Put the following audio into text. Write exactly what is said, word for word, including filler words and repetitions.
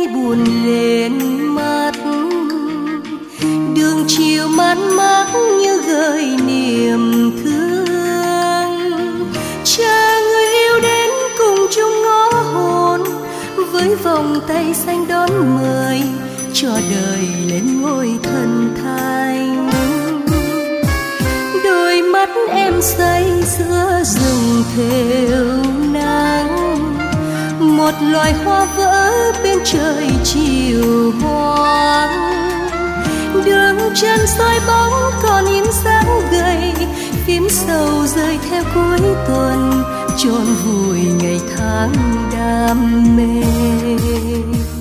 thấy buồn lên mắt. Đường chiều man mác như gợi niềm thương, chờ người yêu đến cùng chung ngõ hồn, với vòng tay xanh đón mời cho đời lên ngôi thần thánh. Đôi mắt em say giữa rừng thều nắng, một loài hoa vỡ bên trời chiều hoang. Đường chân soi bóng còn in dáng gầy, phím sầu rơi theo cuối tuần, chôn vùi ngày tháng đam mê.